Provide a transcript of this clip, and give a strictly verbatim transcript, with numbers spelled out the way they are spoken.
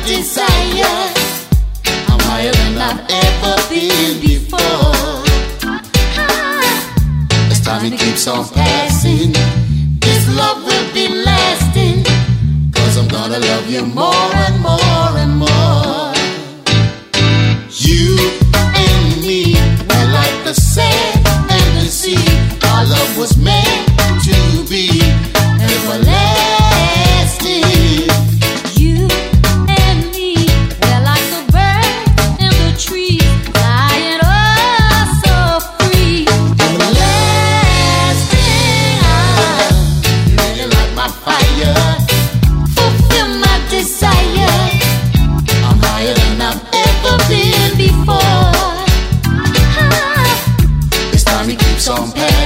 desire. I'm higher than I've ever been before. As time it keeps on passing, this love will be lasting. Cause I'm gonna love you more and more and more. You and me, we're like the sand and the sea. Our love was meant to be everlasting. You and me, we're like the bird and the tree, flying oh so free. Everlasting, you really light my fire, fulfill my desire. I'm higher than I've ever been before. This time it keeps on passing.